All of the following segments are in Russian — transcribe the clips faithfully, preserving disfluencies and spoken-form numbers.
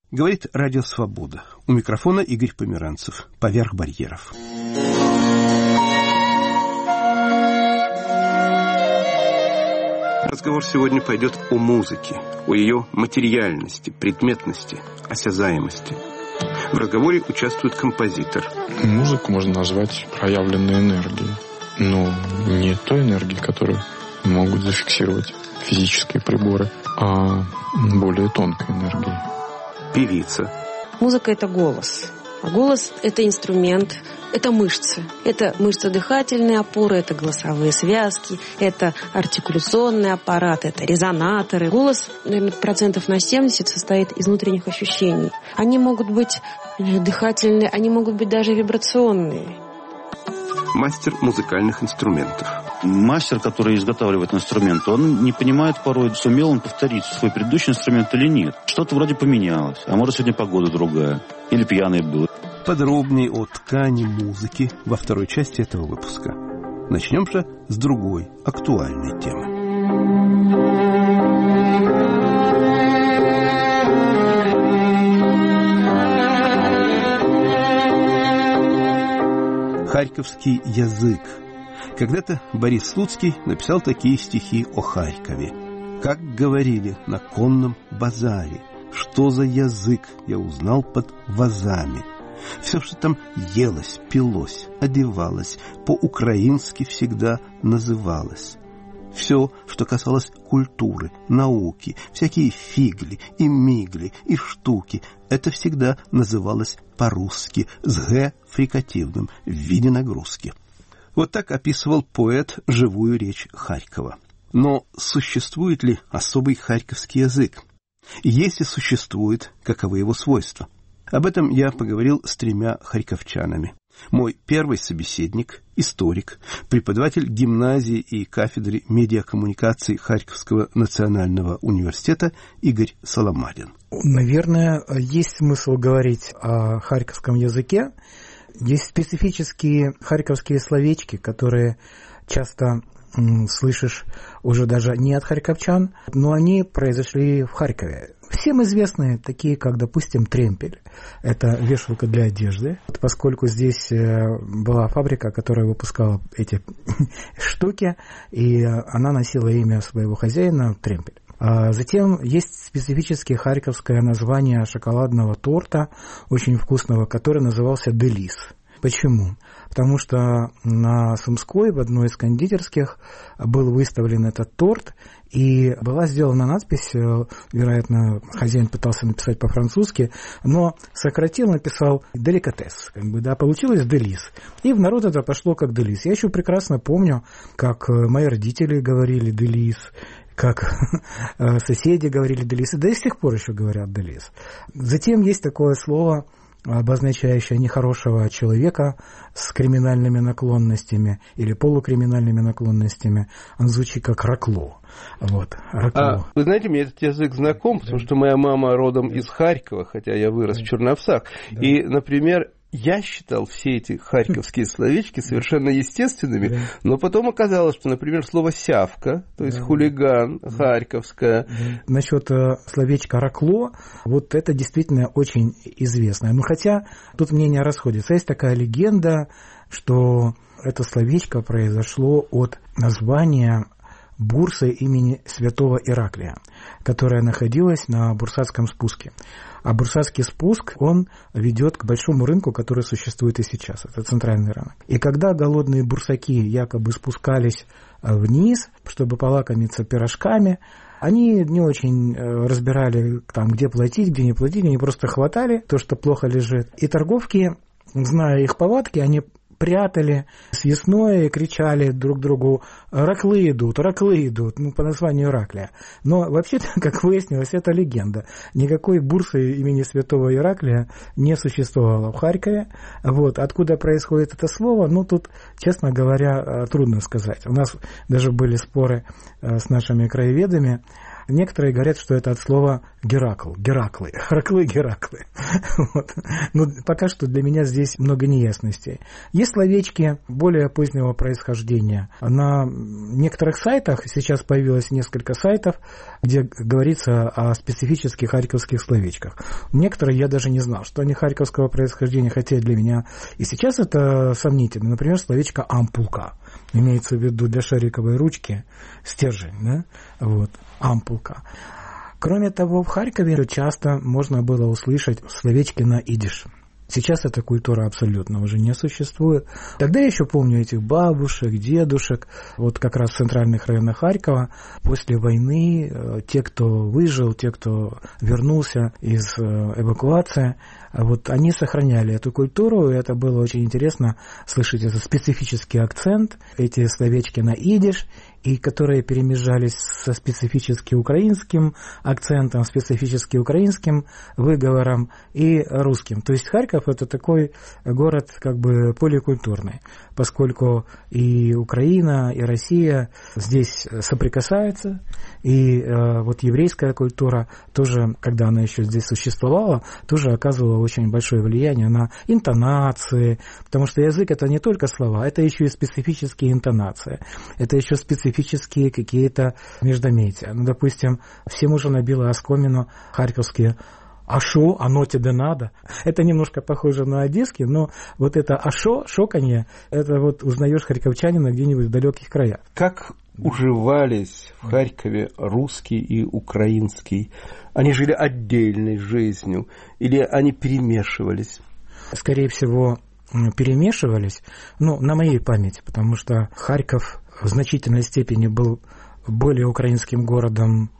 Говорит Радио Свобода. У микрофона Игорь Померанцев. Поверх барьеров. Разговор сегодня пойдет о музыке, о ее материальности, предметности, осязаемости. В разговоре участвует композитор. Музыку можно назвать проявленной энергией, но не той энергией, которую могут зафиксировать физические приборы, а более тонкой энергией. Певица. Музыка — это голос. А голос — это инструмент, это мышцы. Это мышцы дыхательной опоры, это голосовые связки, это артикуляционный аппарат, это резонаторы. Голос, наверное, процентов на семьдесят состоит из внутренних ощущений. Они могут быть дыхательные, они могут быть даже вибрационные. Мастер музыкальных инструментов. Мастер, который изготавливает инструмент, он не понимает порой, сумел он повторить свой предыдущий инструмент или нет. Что-то вроде поменялось, а может сегодня погода другая, или пьяный был. Подробнее о ткани музыки во второй части этого выпуска. Начнем же с другой, актуальной темы. Харьковский язык. Когда-то Борис Слуцкий написал такие стихи о Харькове. «Как говорили на конном базаре, что за язык я узнал под вазами. Все, что там елось, пилось, одевалось, по-украински всегда называлось. Все, что касалось культуры, науки, всякие фигли и мигли и штуки, это всегда называлось по-русски с «г» фрикативным в виде нагрузки». Вот так описывал поэт живую речь Харькова. Но существует ли особый харьковский язык? И если существует, каковы его свойства? Об этом я поговорил с тремя харьковчанами. Мой первый собеседник – историк, преподаватель гимназии и кафедры медиакоммуникаций Харьковского национального университета Игорь Соломарин. Наверное, есть смысл говорить о харьковском языке. Есть специфические харьковские словечки, которые часто м, слышишь уже даже не от харьковчан, но они произошли в Харькове. Всем известные, такие как, допустим, тремпель. Это вешалка для одежды. Поскольку здесь была фабрика, которая выпускала эти штуки, и она носила имя своего хозяина тремпель. Затем есть специфическое харьковское название шоколадного торта, очень вкусного, который назывался «Делис». Почему? Потому что на Сумской, в одной из кондитерских, был выставлен этот торт, и была сделана надпись, вероятно, хозяин пытался написать по-французски, но сократил, написал «деликатес», как бы, да, получилось «делис». И в народ это пошло как «делис». Я еще прекрасно помню, как мои родители говорили «делис», как соседи говорили «делис», да и с тех пор еще говорят «делис». Затем есть такое слово, обозначающее нехорошего человека с криминальными наклонностями или полукриминальными наклонностями. Он звучит как «ракло». Вот, а, вы знаете, мне этот язык знаком, потому что моя мама родом из Харькова, хотя я вырос в Черновцах. Да. И, например, я считал все эти харьковские словечки совершенно естественными, да. Но потом оказалось, что, например, слово «сявка», то есть да. хулиган, да. харьковское. Да. Насчет словечка «ракло», вот это действительно очень известное. Но хотя тут мнения расходятся. Есть такая легенда, что это словечко произошло от названия бурсы имени святого Ираклия, которая находилась на Бурсатском спуске. А Бурсатский спуск, он ведет к большому рынку, который существует и сейчас. Это центральный рынок. И когда голодные бурсаки якобы спускались вниз, чтобы полакомиться пирожками, они не очень разбирали, там, где платить, где не платить. Они просто хватали то, что плохо лежит. И торговки, зная их повадки, они прятали съестное и кричали друг другу: «Раклы идут, раклы идут», ну, по названию Ираклия. Но вообще-то, как выяснилось, это легенда. Никакой бурсы имени святого Ираклия не существовало в Харькове. Вот. Откуда происходит это слово, ну, тут, честно говоря, трудно сказать. У нас даже были споры с нашими краеведами. Некоторые говорят, что это от слова Геракл, Гераклы, Храклы, Гераклы. Вот. Но пока что для меня здесь много неясностей. Есть словечки более позднего происхождения. На некоторых сайтах, сейчас появилось несколько сайтов, где говорится о специфических харьковских словечках. Некоторые я даже не знал, что они харьковского происхождения, хотя для меня и сейчас это сомнительно. Например, словечко «ампулка». Имеется в виду для шариковой ручки стержень, да? Вот, ампулка. Кроме того, в Харькове часто можно было услышать словечки на идиш. Сейчас эта культура абсолютно уже не существует. Тогда я еще помню этих бабушек, дедушек. Вот как раз в центральных районах Харькова после войны те, кто выжил, те, кто вернулся из эвакуации, вот они сохраняли эту культуру, и это было очень интересно слышать этот специфический акцент, эти словечки на идиш, и которые перемежались со специфически украинским акцентом, специфически украинским выговором и русским. То есть Харьков — это такой город как бы поликультурный, поскольку и Украина, и Россия здесь соприкасаются, и э, вот еврейская культура тоже, когда она еще здесь существовала, тоже оказывала очень большое влияние на интонации, потому что язык — это не только слова, это еще и специфические интонации, это еще специфические какие-то междометия. Ну, допустим, всем уже набило оскомину харьковские «А шо? Оно тебе надо?» Это немножко похоже на одесский, но вот это «а шо?» шоканье, это вот узнаешь харьковчанина где-нибудь в далеких краях. Как уживались в Харькове русский и украинский? Они жили отдельной жизнью или они перемешивались? Скорее всего, перемешивались, ну, на моей памяти, потому что Харьков в значительной степени был более украинским городом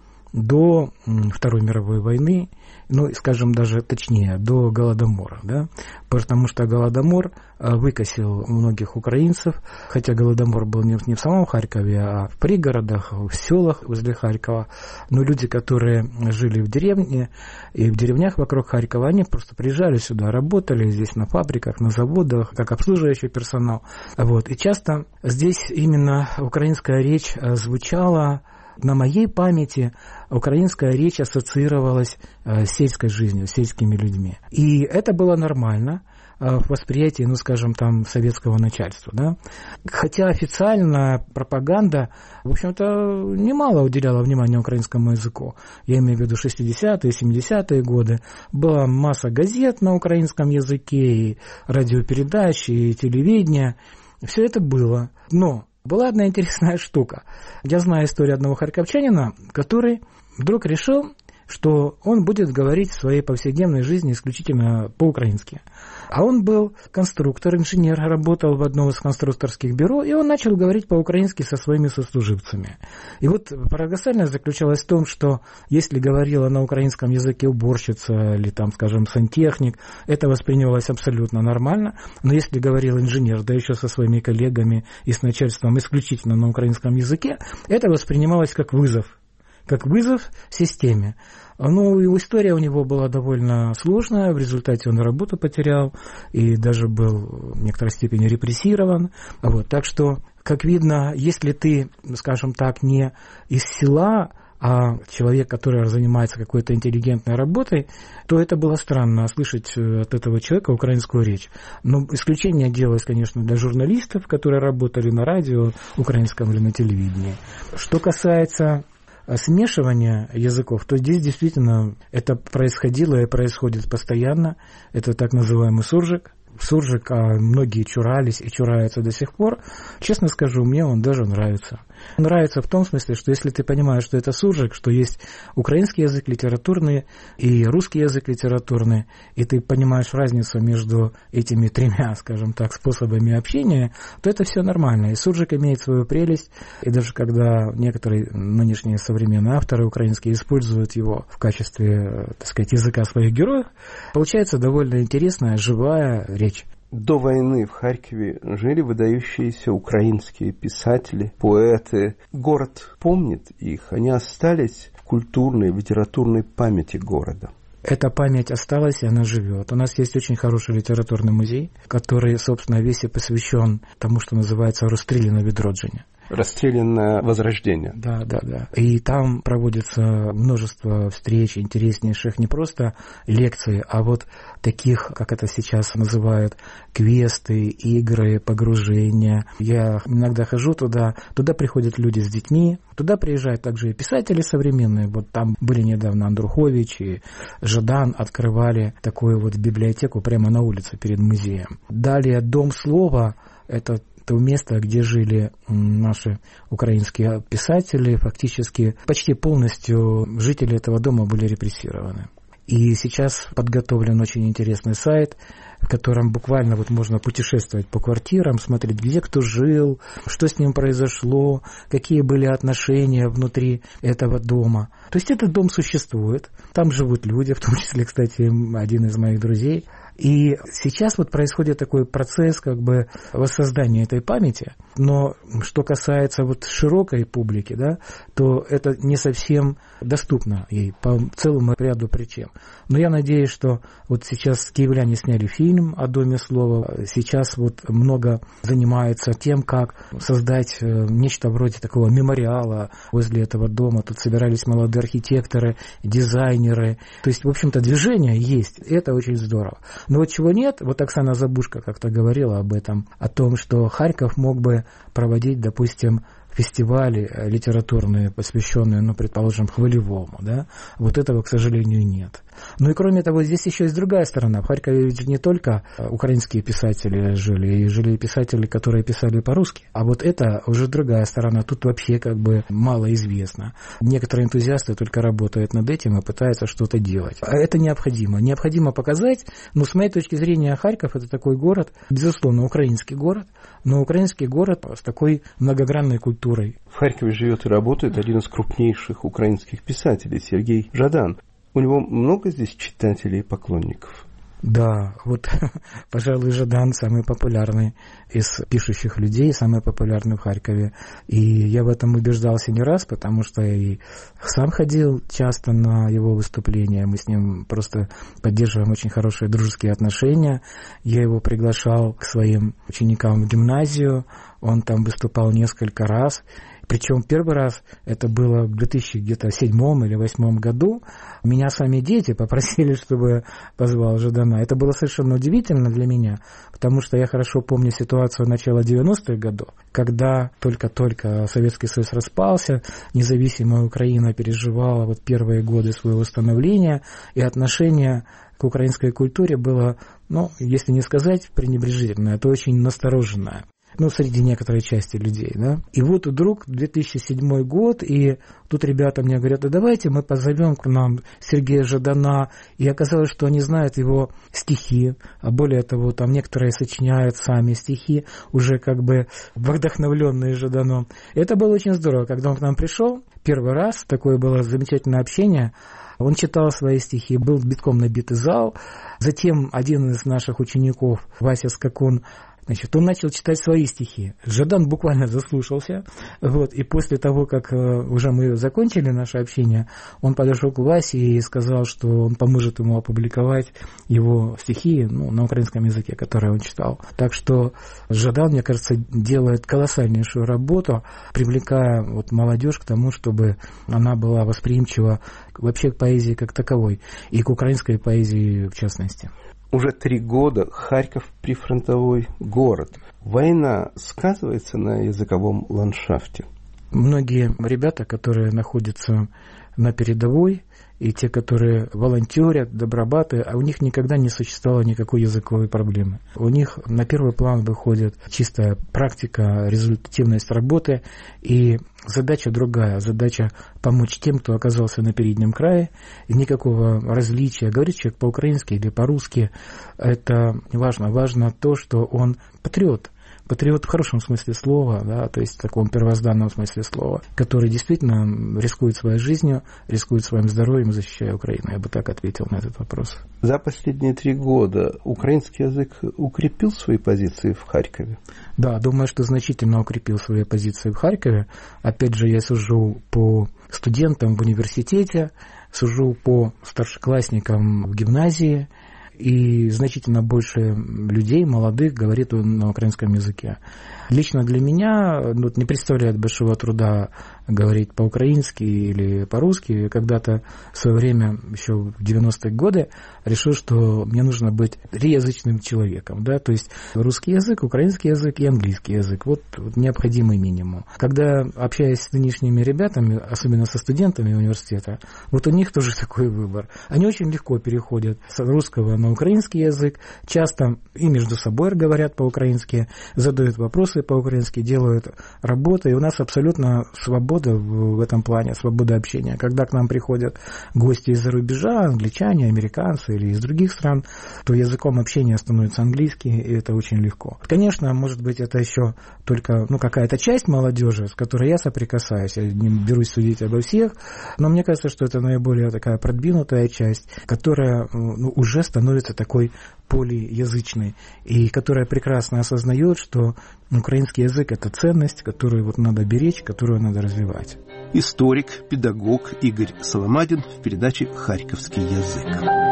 до Второй мировой войны, ну, скажем даже точнее, до Голодомора, да, потому что Голодомор выкосил многих украинцев, хотя Голодомор был не в самом Харькове, а в пригородах, в селах возле Харькова, но люди, которые жили в деревне и в деревнях вокруг Харькова, они просто приезжали сюда, работали здесь на фабриках, на заводах, как обслуживающий персонал, вот, и часто здесь именно украинская речь звучала. На моей памяти украинская речь ассоциировалась с сельской жизнью, с сельскими людьми. И это было нормально в восприятии, ну, скажем, там, советского начальства, да. Хотя официальная пропаганда, в общем-то, немало уделяла внимания украинскому языку. Я имею в виду шестидесятые, семидесятые годы. Была масса газет на украинском языке, и радиопередач, и телевидения. Все это было. Но была одна интересная штука. Я знаю историю одного харьковчанина, который вдруг решил, что он будет говорить в своей повседневной жизни исключительно по-украински. А он был конструктор, инженер, работал в одном из конструкторских бюро, и он начал говорить по-украински со своими сослуживцами. И вот парадоксальность заключалась в том, что если говорила на украинском языке уборщица или, там, скажем, сантехник, это воспринималось абсолютно нормально, но если говорил инженер, да еще со своими коллегами и с начальством исключительно на украинском языке, это воспринималось как вызов. как вызов системе. Ну, и история у него была довольно сложная, в результате он работу потерял и даже был в некоторой степени репрессирован. Вот. Так что, как видно, если ты, скажем так, не из села, а человек, который занимается какой-то интеллигентной работой, то это было странно слышать от этого человека украинскую речь. Но исключение делалось, конечно, для журналистов, которые работали на радио украинском или на телевидении. Что касается смешивание языков, то здесь действительно это происходило и происходит постоянно. Это так называемый суржик. Суржик, а многие чурались и чураются до сих пор. Честно скажу, мне он даже нравится. Нравится в том смысле, что если ты понимаешь, что это суржик, что есть украинский язык литературный и русский язык литературный, и ты понимаешь разницу между этими тремя, скажем так, способами общения, то это все нормально. И суржик имеет свою прелесть, и даже когда некоторые нынешние современные авторы украинские используют его в качестве, так сказать, языка своих героев, получается довольно интересная, живая речь. До войны в Харькове жили выдающиеся украинские писатели, поэты. Город помнит их, они остались в культурной, в литературной памяти города. Эта память осталась, и она живет. У нас есть очень хороший литературный музей, который, собственно, весь и посвящен тому, что называется «Рустрілі на відродження». Расстрелянное возрождение. Да, да, да. И там проводится множество встреч интереснейших, не просто лекций, а вот таких, как это сейчас называют, квесты, игры, погружения. Я иногда хожу туда, туда приходят люди с детьми, туда приезжают также и писатели современные. Вот там были недавно Андрухович и Жадан, открывали такую вот библиотеку прямо на улице перед музеем. Далее Дом слова, это то место, где жили наши украинские писатели, фактически почти полностью жители этого дома были репрессированы. И сейчас подготовлен очень интересный сайт, в котором буквально вот можно путешествовать по квартирам, смотреть, где кто жил, что с ним произошло, какие были отношения внутри этого дома. То есть этот дом существует, там живут люди, в том числе, кстати, один из моих друзей. И сейчас вот происходит такой процесс как бы воссоздания этой памяти, но что касается вот широкой публики, да, то это не совсем доступно ей по целому ряду причин. Но я надеюсь, что вот сейчас киевляне сняли фильм о Доме слова, сейчас вот много занимаются тем, как создать нечто вроде такого мемориала возле этого дома. Тут собирались молодые архитекторы, дизайнеры. То есть, в общем-то, движение есть, это очень здорово. Но вот чего нет, вот Оксана Забушко как-то говорила об этом, о том, что Харьков мог бы проводить, допустим, фестивали литературные, посвященные, ну, предположим, Хвалевому, да, вот этого, к сожалению, нет. Ну и кроме того, здесь еще есть другая сторона. В Харькове ведь не только украинские писатели жили, и жили писатели, которые писали по-русски. А вот это уже другая сторона. Тут вообще как бы мало известно. Некоторые энтузиасты только работают над этим и пытаются что-то делать. А это необходимо. Необходимо показать, но с моей точки зрения, Харьков — это такой город, безусловно, украинский город, но украинский город с такой многогранной культурой. В Харькове живет и работает один из крупнейших украинских писателей Сергей Жадан. У него много здесь читателей и поклонников? Да, вот, пожалуй, Жадан самый популярный из пишущих людей, самый популярный в Харькове. И я в этом убеждался не раз, потому что и сам ходил часто на его выступления. Мы с ним просто поддерживаем очень хорошие дружеские отношения. Я его приглашал к своим ученикам в гимназию. Он там выступал несколько раз. Причем первый раз это было в две тысячи седьмом или две тысячи восьмом году. Меня сами дети попросили, чтобы позвал Жадана. Это было совершенно удивительно для меня, потому что я хорошо помню ситуацию начала девяностых годов, когда только-только Советский Союз распался, независимая Украина переживала вот первые годы своего становления, и отношение к украинской культуре было, ну, если не сказать пренебрежительное, то очень настороженное. Ну, среди некоторой части людей, да. И вот вдруг две тысячи седьмой год, и тут ребята мне говорят: да давайте мы позовем к нам Сергея Жадана. И оказалось, что они знают его стихи, а более того, там некоторые сочиняют сами стихи, уже как бы вдохновленные Жаданом. И это было очень здорово, когда он к нам пришел. Первый раз такое было замечательное общение. Он читал свои стихи, был битком набитый зал. Затем один из наших учеников, Вася Скакун, значит, он начал читать свои стихи. Жадан буквально заслушался. Вот, и после того, как уже мы закончили наше общение, он подошел к Васе и сказал, что он поможет ему опубликовать его стихи, ну, на украинском языке, которые он читал. Так что Жадан, мне кажется, делает колоссальнейшую работу, привлекая вот молодежь к тому, чтобы она была восприимчива вообще к поэзии как таковой, и к украинской поэзии в частности. Уже три года Харьков прифронтовой город. Война сказывается на языковом ландшафте? Многие ребята, которые находятся на передовой, и те, которые волонтерят, добробаты, а у них никогда не существовало никакой языковой проблемы. У них на первый план выходит чистая практика, результативность работы, и задача другая, задача помочь тем, кто оказался на переднем крае, и никакого различия, говорит человек по-украински или по-русски, это не важно. Важно то, что он патриот. Патриот в хорошем смысле слова, да, то есть в таком первозданном смысле слова, который действительно рискует своей жизнью, рискует своим здоровьем, защищая Украину. Я бы так ответил на этот вопрос. За последние три года украинский язык укрепил свои позиции в Харькове? Да, думаю, что значительно укрепил свои позиции в Харькове. Опять же, я сужу по студентам в университете, сужу по старшеклассникам в гимназии. и значительно больше людей, молодых, говорит на украинском языке. Лично для меня ну, не представляет большого труда говорить по-украински или по-русски. Когда-то в свое время, еще в девяностые годы, решил, что мне нужно быть триязычным человеком. Да? То есть русский язык, украинский язык и английский язык. Вот, вот необходимый минимум. Когда общаюсь с нынешними ребятами, особенно со студентами университета, вот у них тоже такой выбор. Они очень легко переходят с русского на украинский язык, часто и между собой говорят по-украински, задают вопросы по-украински, делают работы, и у нас абсолютно свобода в этом плане, свобода общения. Когда к нам приходят гости из-за рубежа, англичане, американцы или из других стран, то языком общения становится английский, и это очень легко. Конечно, может быть, это еще только ну, какая-то часть молодежи, с которой я соприкасаюсь, я не берусь судить обо всех, но мне кажется, что это наиболее такая продвинутая часть, которая ну, уже становится такой полиязычной, и которая прекрасно осознает, что украинский язык – это ценность, которую вот надо беречь, которую надо развивать. Историк, педагог Игорь Соломадин в передаче «Харьковский язык».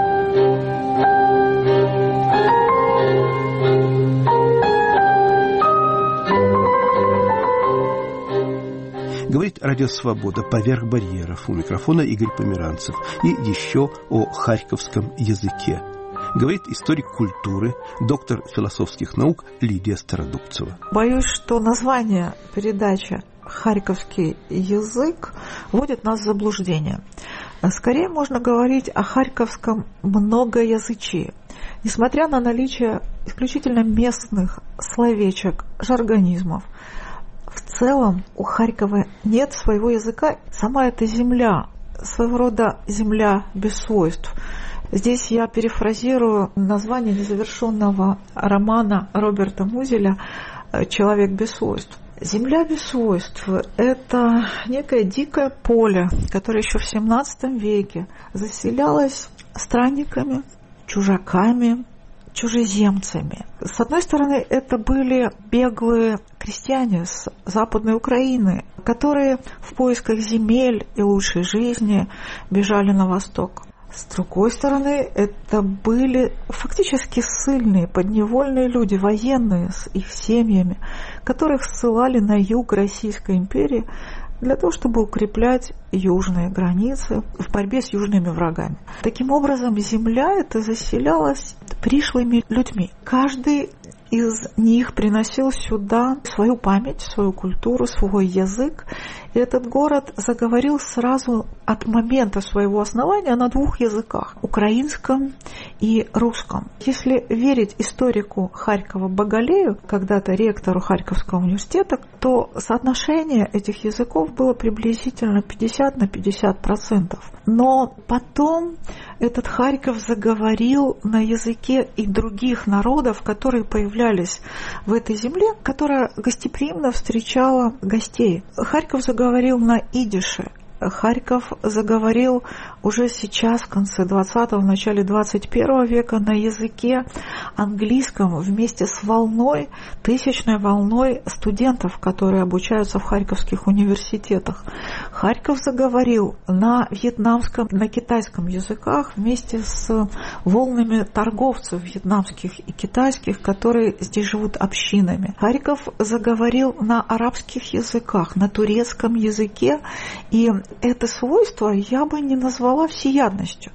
Говорит Радио Свобода «Поверх барьеров». У микрофона Игорь Померанцев. И еще о харьковском языке. Говорит историк культуры, доктор философских наук Лидия Стародубцева. Боюсь, что название передачи «Харьковский язык» вводит нас в заблуждение. Скорее можно говорить о харьковском многоязычии. Несмотря на наличие исключительно местных словечек, жаргонизмов, в целом у Харькова нет своего языка. Сама эта земля, своего рода земля без свойств. Здесь я перефразирую название незавершенного романа Роберта Музеля «Человек без свойств». Земля без свойств – это некое дикое поле, которое еще в семнадцатом веке заселялось странниками, чужаками, чужеземцами. С одной стороны, это были беглые крестьяне с Западной Украины, которые в поисках земель и лучшей жизни бежали на восток. С другой стороны, это были фактически ссыльные, подневольные люди, военные с их семьями, которых ссылали на юг Российской империи для того, чтобы укреплять южные границы в борьбе с южными врагами. Таким образом, земля эта заселялась пришлыми людьми. Каждый из них приносил сюда свою память, свою культуру, свой язык. И этот город заговорил сразу от момента своего основания на двух языках – украинском и русском. Если верить историку Харькова Багалею, когда-то ректору Харьковского университета, то соотношение этих языков было приблизительно пятьдесят на пятьдесят процентов. Но потом этот Харьков заговорил на языке и других народов, которые появлялись в этой земле, которая гостеприимно встречала гостей. Харьков заговорил на идише. Харьков заговорил уже сейчас, в конце двадцатого, в начале двадцать первого века, на языке английском вместе с волной, тысячной волной студентов, которые обучаются в харьковских университетах. Харьков заговорил на вьетнамском, на китайском языках вместе с волнами торговцев вьетнамских и китайских, которые здесь живут общинами. Харьков заговорил на арабских языках, на турецком языке, и это свойство я бы не назвала всеядностью.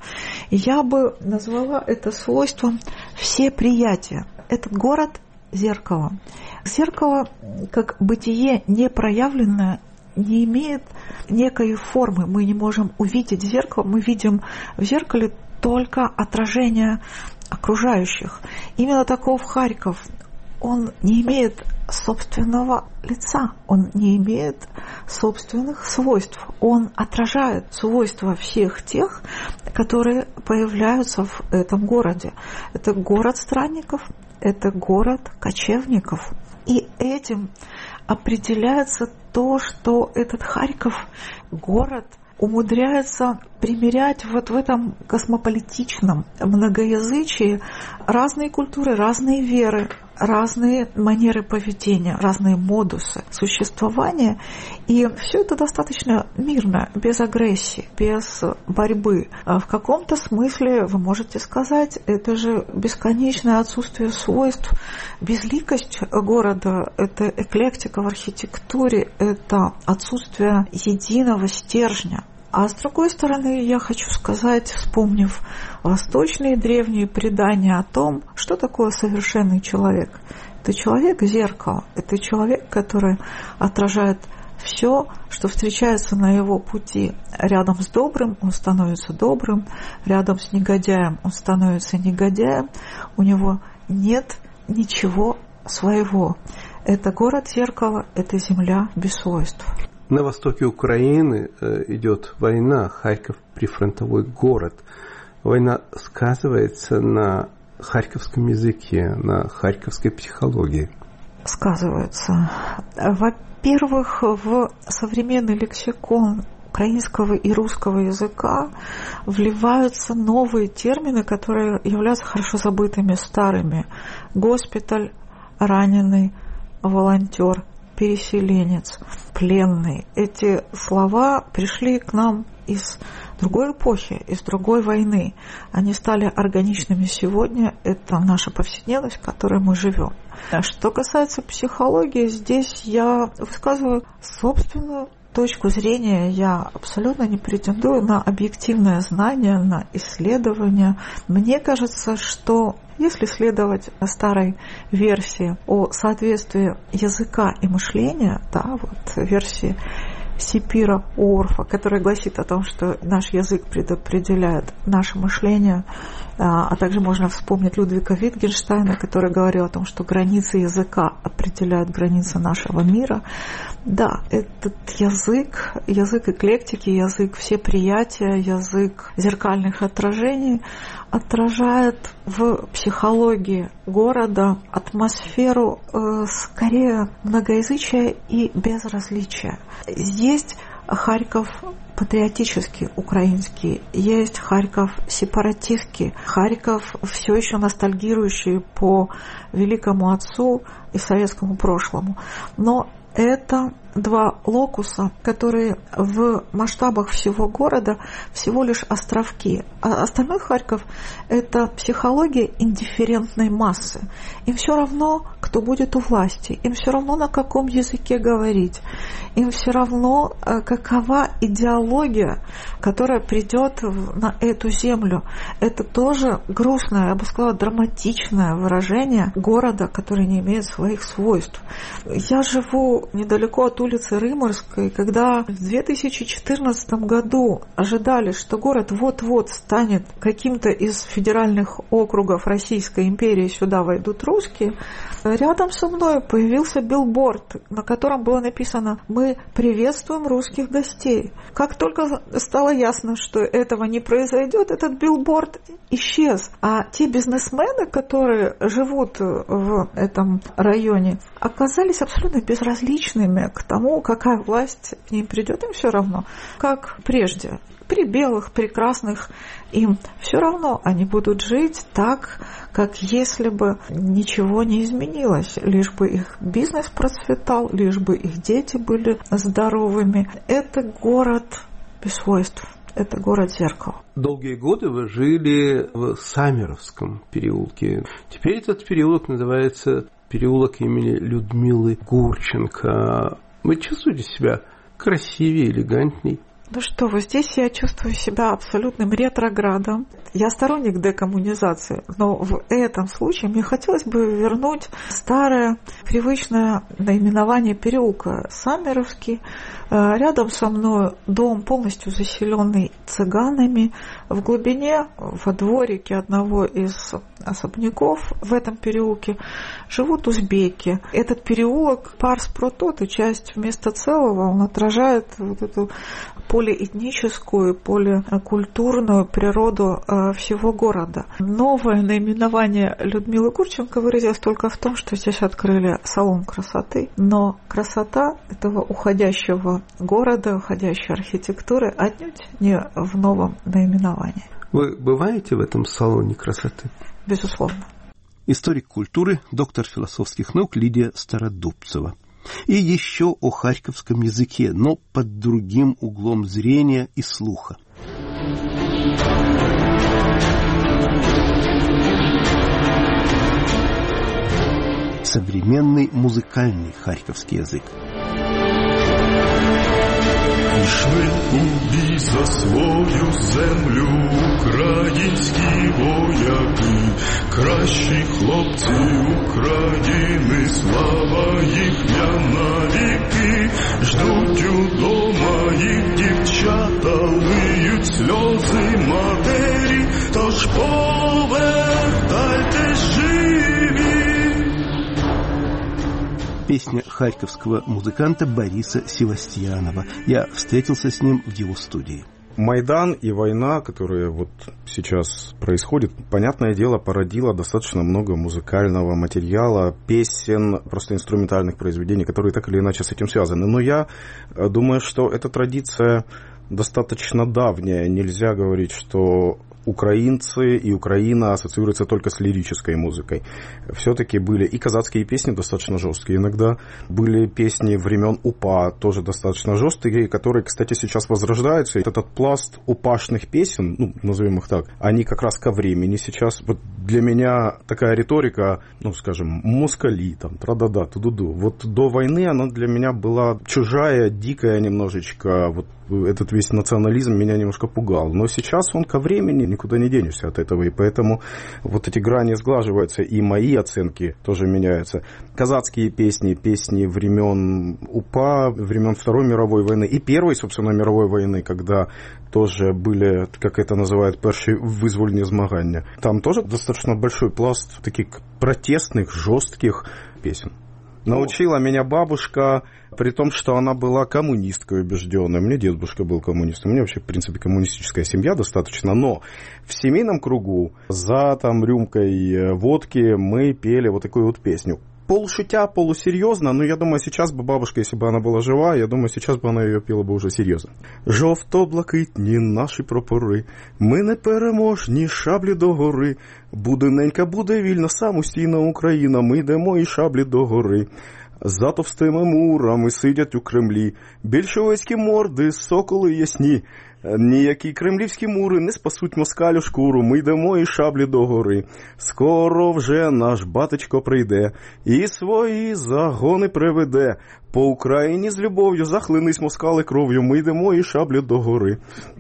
Я бы назвала это свойством всеприятия. Этот город – зеркало. Зеркало, как бытие непроявленное, не имеет некой формы. Мы не можем увидеть зеркало, мы видим в зеркале только отражение окружающих. Именно таков Харьков. Он не имеет собственного лица, он не имеет собственных свойств. Он отражает свойства всех тех, которые появляются в этом городе. Это город странников, это город кочевников. И этим определяется то, что этот Харьков, город, умудряется примирять вот в этом космополитичном многоязычии разные культуры, разные веры, разные манеры поведения, разные модусы существования. И все это достаточно мирно, без агрессии, без борьбы. В каком-то смысле вы можете сказать, это же бесконечное отсутствие свойств, безликость города, это эклектика в архитектуре, это отсутствие единого стержня. А с другой стороны, я хочу сказать, вспомнив восточные древние предания о том, что такое совершенный человек. Это человек-зеркало, это человек, который отражает все, что встречается на его пути. Рядом с добрым он становится добрым, рядом с негодяем он становится негодяем. У него нет ничего своего. Это город-зеркало, это земля без свойств. На востоке Украины идет война, Харьков прифронтовой город. Война сказывается на харьковском языке, на харьковской психологии. Сказывается. Во-первых, в современный лексикон украинского и русского языка вливаются новые термины, которые являются хорошо забытыми старыми. Госпиталь, раненый, волонтер, переселенец, пленный. Эти слова пришли к нам из другой эпохи, из другой войны. Они стали органичными сегодня. Это наша повседневность, в которой мы живем. Что касается психологии, здесь я высказываю собственную точку зрения. Я абсолютно не претендую на объективное знание, на исследование. Мне кажется, что если следовать старой версии о соответствии языка и мышления, да, вот версии Сипира Орфа, которая гласит о том, что наш язык предопределяет наше мышление, а также можно вспомнить Людвига Витгенштейна, который говорил о том, что границы языка определяют границы нашего мира. Да, этот язык, язык эклектики, язык всеприятия, язык зеркальных отражений отражает в психологии города атмосферу э, скорее многоязычия и безразличия. Есть Харьков патриотический, украинский, есть Харьков сепаратистский, Харьков все еще ностальгирующий по великому отцу и советскому прошлому. Но это два локуса, которые в масштабах всего города всего лишь островки. А остальной Харьков – это психология индифферентной массы. Им все равно, кто будет у власти, им все равно, на каком языке говорить, им все равно, какова идеология, которая придет на эту землю. Это тоже грустное, я бы сказала, драматичное выражение города, который не имеет своих свойств. Я живу недалеко от улицы Рыморской, когда в две тысячи четырнадцатом году ожидали, что город вот-вот станет каким-то из федеральных округов Российской империи, сюда войдут русские, рядом со мной появился билборд, на котором было написано: «Мы приветствуем русских гостей». Как только стало ясно, что этого не произойдет, этот билборд исчез. А те бизнесмены, которые живут в этом районе, оказались абсолютно безразличными к тому, какая власть к ним придет, им все равно, как прежде. При белых, прекрасных, им все равно, они будут жить так, как если бы ничего не изменилось, лишь бы их бизнес процветал, лишь бы их дети были здоровыми. Это город без свойств. Это город-зеркало. Долгие годы вы жили в Самеровском переулке. Теперь этот переулок называется переулок имени Людмилы Гурченко. Вы чувствуете себя красивее, элегантней? Ну что вы, здесь я чувствую себя абсолютным ретроградом. Я сторонник декоммунизации, но в этом случае мне хотелось бы вернуть старое привычное наименование переулка Самеровский. Рядом со мной дом, полностью заселенный цыганами. В глубине, во дворике одного из особняков в этом переулке живут узбеки. Этот переулок парс-про-тот, часть вместо целого, он отражает вот эту полиэтническую, поликультурную природу всего города. Новое наименование Людмилы Гурченко выразилось только в том, что здесь открыли салон красоты, но красота этого уходящего города, уходящей архитектуры отнюдь не в новом наименовании. Вы бываете в этом салоне красоты? Безусловно. Историк культуры, доктор философских наук Лидия Стародубцева. И еще о харьковском языке, но под другим углом зрения и слуха. Современный музыкальный харьковский язык. Пішли у бій за свою землю українські вояки, кращі хлопці України, слава їхня навіки, ждуть удома їх дівчата, лиють сльози матері, тож повертайтесь живі. Песня харьковского музыканта Бориса Севастьянова. Я встретился с ним в его студии. Майдан и война, которая вот сейчас происходит, понятное дело, породила достаточно много музыкального материала, песен, просто инструментальных произведений, которые так или иначе с этим связаны. Но я думаю, что эта традиция достаточно давняя. Нельзя говорить, что украинцы и Украина ассоциируются только с лирической музыкой. Все-таки были и казацкие песни достаточно жесткие иногда, были песни времен УПА тоже достаточно жесткие, которые, кстати, сейчас возрождаются. И этот пласт упашных песен, ну, назовем их так, они как раз ко времени сейчас. Вот для меня такая риторика, ну, скажем, москали, там, тра-да-да, ту-ду-ду. Вот до войны она для меня была чужая, дикая немножечко, вот этот весь национализм меня немножко пугал. Но сейчас он ко времени, никуда не денешься от этого, и поэтому вот эти грани сглаживаются, и мои оценки тоже меняются. Казацкие песни, песни времен УПА, времен Второй мировой войны и Первой, собственно, мировой войны, когда тоже были, как это называют, перші визвольні змагання. Там тоже достаточно большой пласт таких протестных, жестких песен. Научила меня бабушка, при том, что она была коммунисткой убежденной. Мне дедушка был коммунистом. У меня вообще, в принципе, коммунистическая семья достаточно. Но в семейном кругу за там рюмкой водки мы пели вот такую вот песню. Полушутя, полусерьезно, но я думаю, сейчас бы бабушка, если бы она была жива, я думаю, сейчас бы она ее пела бы уже серьезно. Жовто-блакитні наші прапори, ми непереможні, шаблі догори. Буде ненька, буде вільна, самостійна Україна, ми йдемо і шаблі догори. За товстими мурами сидять у Кремлі, більшовицькі морди, соколи ясні. Ніякі кремлівські мури не спасуть москалю шкуру, ми йдемо і шаблі догори. Скоро вже наш батечко прийде і свої загони приведе. По Україні з любов'ю захлинись москали кров'ю, ми йдемо і шаблі догори.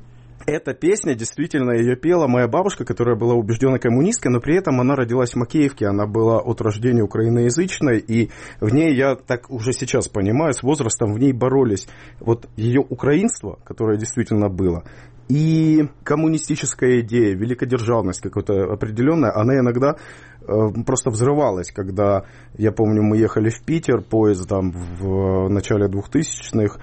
Эта песня, действительно, ее пела моя бабушка, которая была убежденной коммунисткой, но при этом она родилась в Макеевке, она была от рождения украиноязычной, и в ней, я так уже сейчас понимаю, с возрастом в ней боролись вот ее украинство, которое действительно было, и коммунистическая идея, великодержавность какая-то определенная, она иногда э, просто взрывалась, когда, я помню, мы ехали в Питер поездом в начале двухтысячных,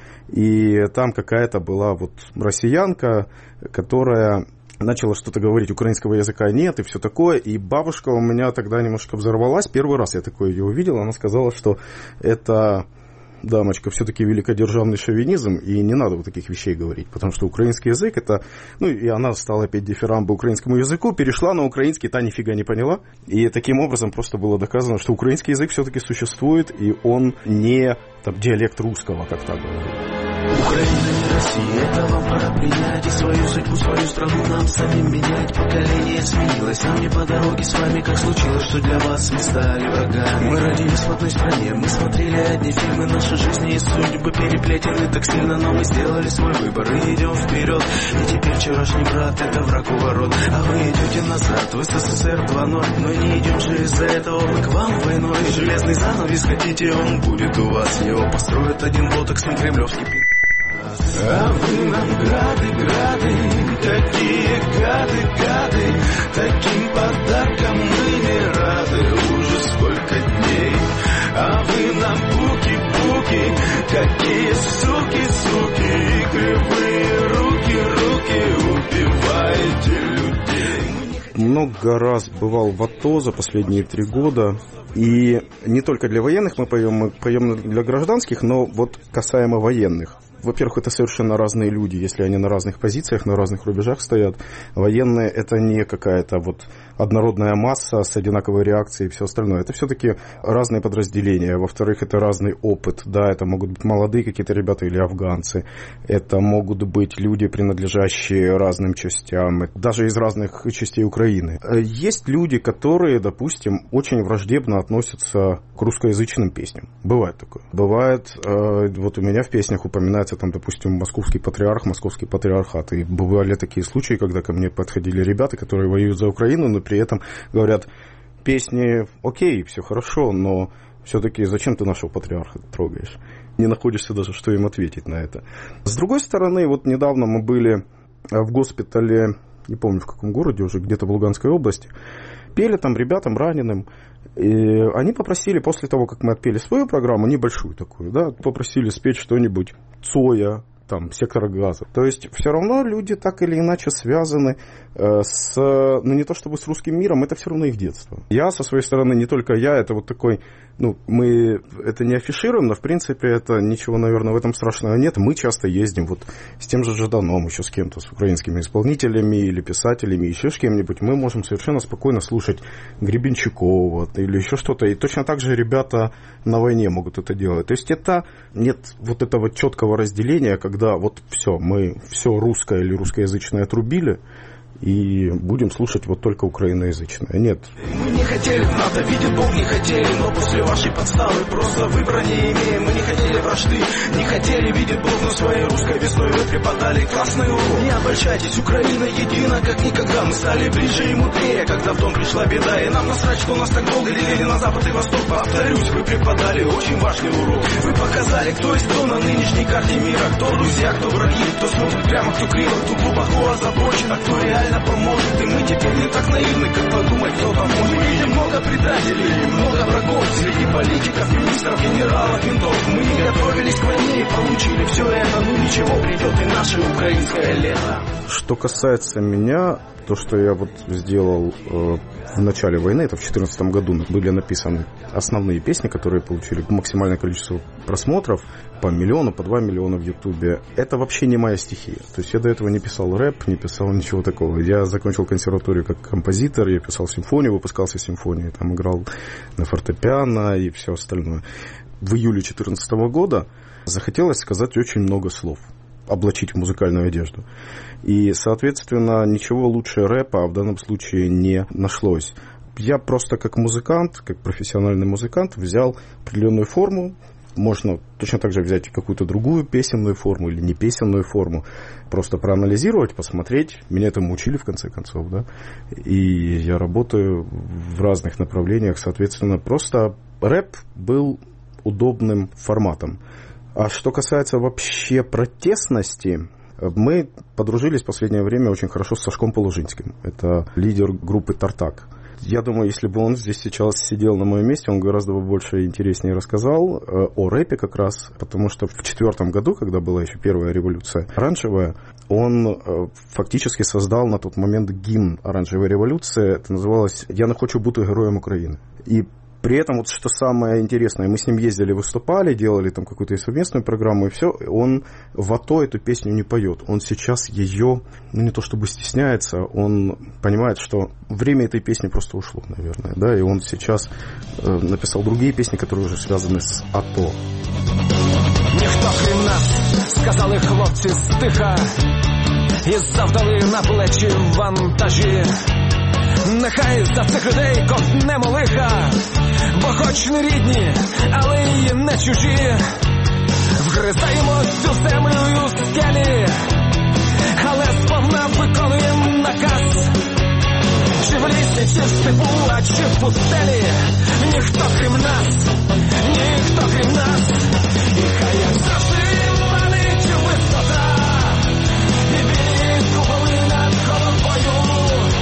и там какая-то была вот россиянка, которая начала что-то говорить, украинского языка нет и все такое, и бабушка у меня тогда немножко взорвалась, первый раз я такое ее увидел, она сказала, что это... дамочка, все-таки великодержавный шовинизм, и не надо вот таких вещей говорить, потому что украинский язык это... Ну, и она стала петь дифирамбы украинскому языку, перешла на украинский, та нифига не поняла, и таким образом просто было доказано, что украинский язык все-таки существует, и он не там, диалект русского, как так говорят. Украина не Россия, это вам пора принять и свою судьбу, свою страну нам самим менять. Поколение сменилось, нам не по дороге с вами, как случилось, что для вас мы стали врагами. Мы родились в одной стране, мы смотрели одни фильмы, наши жизни и судьбы переплетены так сильно, но мы сделали свой выбор и идем вперед. И теперь вчерашний брат это враг у ворот, а вы идете назад в СССР два ноль. Но не идем же из-за этого мы к вам войной. Железный занавес хотите, он будет у вас, его построят один ботокс на кремлевский пин. А вы нам грады, грады, такие гады, гады, таким подарком мы не рады уже сколько дней. А вы нам буки, буки, какие суки, суки, и кривые руки, руки, убиваете людей. Много раз бывал в АТО за последние три года. И не только для военных мы поем, мы поем для гражданских, но вот касаемо военных. Во-первых, это совершенно разные люди, если они на разных позициях, на разных рубежах стоят. Военные – это не какая-то вот однородная масса с одинаковой реакцией и все остальное. Это все-таки разные подразделения. Во-вторых, это разный опыт. Да, это могут быть молодые какие-то ребята или афганцы. Это могут быть люди, принадлежащие разным частям, даже из разных частей Украины. Есть люди, которые, допустим, очень враждебно относятся к русскоязычным песням. Бывает такое. Бывает, вот у меня в песнях упоминается там, допустим, московский патриарх, московский патриархат. И бывали такие случаи, когда ко мне подходили ребята, которые воюют за Украину, но при этом говорят, песни окей, все хорошо, но все-таки зачем ты нашего патриарха трогаешь? Не находишься даже, что им ответить на это. С другой стороны, вот недавно мы были в госпитале, не помню в каком городе уже, где-то в Луганской области, пели там ребятам раненым. И они попросили, после того, как мы отпели свою программу, небольшую такую, да, попросили спеть что-нибудь Цоя, там, Сектора Газа. То есть все равно люди так или иначе связаны э, с, ну не то чтобы с русским миром, это все равно их детство. Я со своей стороны, не только я, это вот такой, ну, мы это не афишируем, но в принципе это ничего, наверное, в этом страшного нет. Мы часто ездим вот с тем же Жданом, еще с кем-то, с украинскими исполнителями или писателями, еще с кем-нибудь. Мы можем совершенно спокойно слушать Гребенщикова или еще что-то. И точно так же ребята на войне могут это делать. То есть это нет вот этого четкого разделения, когда да, вот все, мы все русское или русскоязычное отрубили, и будем слушать вот только украиноязычное. Нет. Мы не хотели в НАТО, видит Бог, не хотели, но после вашей подставы просто выбора не имеем. Мы не хотели вражды, не хотели, видит Бог, но своей русской весной вы преподали классный урок. Не обольщайтесь, Украина едина, как никогда. Мы стали ближе и мудрее, когда в дом пришла беда. И нам насрать, что нас так долго делили на запад и восток. Повторюсь, вы преподали очень важный урок. Вы показали, кто есть кто на нынешней карте мира. Кто друзья, кто враги, кто смотрит прямо, кто криво, кто глубоко озабочен, а кто реально поможет. И мы теперь не так наивны, как подумать, кто там может. Мы видим много предателей, много врагов среди политиков, министров, генералов, ментов. Мы не готовились к войне и получили все это. Ну ничего, придет и наше украинское лето. Что касается меня, то, что я вот сделал э, в начале войны, это в две тысячи четырнадцатом году, были написаны основные песни, которые получили максимальное количество просмотров, по миллиону, по два миллиона в Ютубе. Это вообще не моя стихия. То есть я до этого не писал рэп, не писал ничего такого. Я закончил консерваторию как композитор, я писал симфонию, выпускался симфонией, там играл на фортепиано и все остальное. В июле две тысячи четырнадцатого года захотелось сказать очень много слов, облачить в музыкальную одежду. И, соответственно, ничего лучше рэпа в данном случае не нашлось. Я просто как музыкант, как профессиональный музыкант взял определенную форму. Можно точно так же взять какую-то другую песенную форму или не песенную форму, просто проанализировать, посмотреть. Меня этому учили, в конце концов, да. И я работаю в разных направлениях, соответственно, просто рэп был удобным форматом. А что касается вообще протестности, мы подружились в последнее время очень хорошо с Сашком Полужинским. Это лидер группы «Тартак». Я думаю, если бы он здесь сейчас сидел на моем месте, он гораздо больше и интереснее рассказал э, о рэпе как раз, потому что в четвертом году, когда была еще первая революция оранжевая, он э, фактически создал на тот момент гимн оранжевой революции. Это называлось «Я не хочу бути героем Украины». И при этом, вот что самое интересное, мы с ним ездили, выступали, делали там какую-то совместную программу, и все, он в АТО эту песню не поет. Он сейчас ее, ну не то чтобы стесняется, он понимает, что время этой песни просто ушло, наверное, да, и он сейчас э, написал другие песни, которые уже связаны с АТО. Ніхто крім нас, сказали хлопці стиха, і завдали на плечі вантажі. Нехай за цих людей ковтнемо лиха, бо хоч не рідні, але й не чужі. Вгризаємо цю землю й у скелі, але сповна виконуємо наказ. Чи в лісі, чи в степу, а чи в пустелі, ніхто крім нас, ніхто крім нас. І хай як завжди манить висота, і білі куполи над головою.